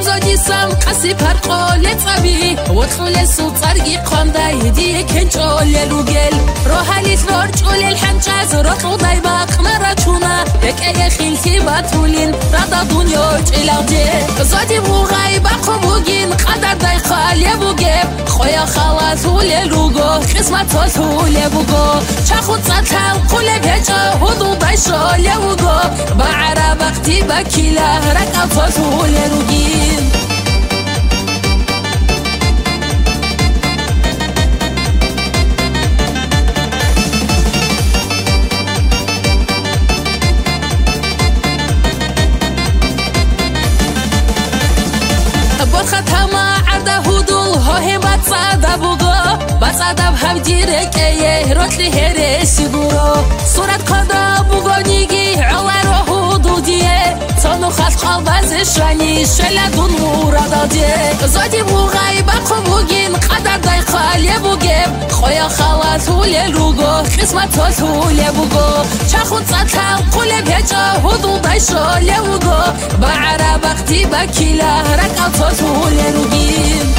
زادی سم قصی پرقال طبی وطخل سوطرگی قامده هدیه کنچال روگل روحالیت ورچول الحنجاز رطل دایباق نرچونه یک خیلتی بطولین ردا دنیا چلاجه زادی بوغای باقو بوگین قدر دای خالی بوگم خویا خلاص ولی روگو قسمت ولی بوگو چخود سطل قول بهجا هدو دای شالی بوگو با عرب اقتی بکیله رکت ولی روگین صدب هم دیرک ایه رتلی هرسی برو صورت قدا بگونیگی علا رو حدودیه تانو خط قابز شنی شلدون مورا دادیه زادی بوغای باقو بوگین قدر دای خالی بوگم خویا خلاص ولی روگو قسمت ولی بوگو چخود سطل قول بهجا هدو دای شالی بوگو با عرب اقتی بکیله رکت ولی روگین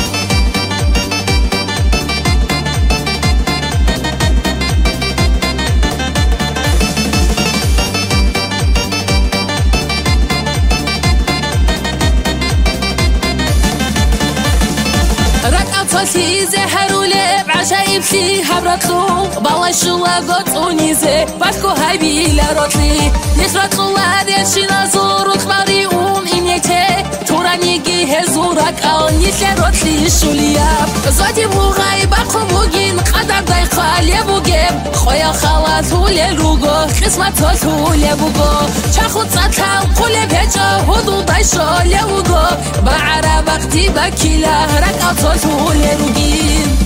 تيزه هرولة بعشايب في هبرتلو بالله شلا قطونيزه باشكو هايبي لرطلي نخرطلو هذا شي نازور وخباري إنيته تورانيجي هزورك أو نيسل رطلي شولياب زادي بوغاي باقو بوغين قدر داي خالي بوغيم خويا خلاص ولی روگو قسمت ولی بوغو چخود سطل قول بهجا هدو داي شالی بوغو با عرب اقتی بکیله رکت ولی روگین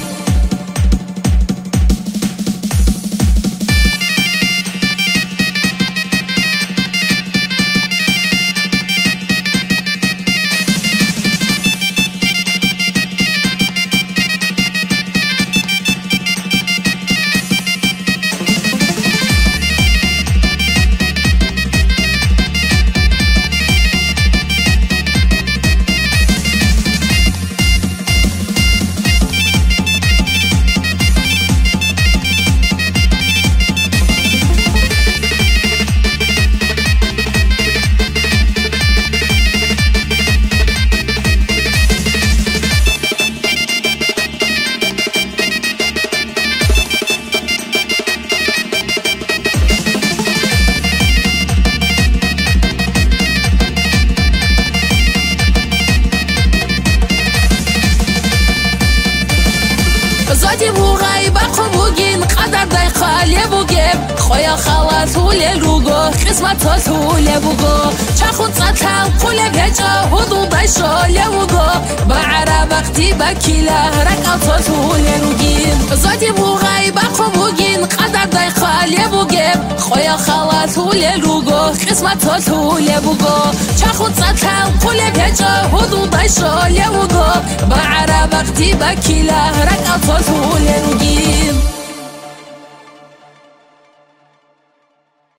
زادی بوغای باقو بوگین قدر دای خالی بوگم خویا خلاص ولی روگو قسمت ولی بوگو چخود سطل قول بهجا هدو دای شالی بوگو با عرب اقتی بکیله رکت ولی روگین زادی بوغای باقو بوگین قدر دای خالی بوگم خویا خلاص ولی روگو قسمت ولی بوگو چخود سطل قول بهجا هدو دای شالی بوگو با عرب اقتی بکیله رکت ولی روگین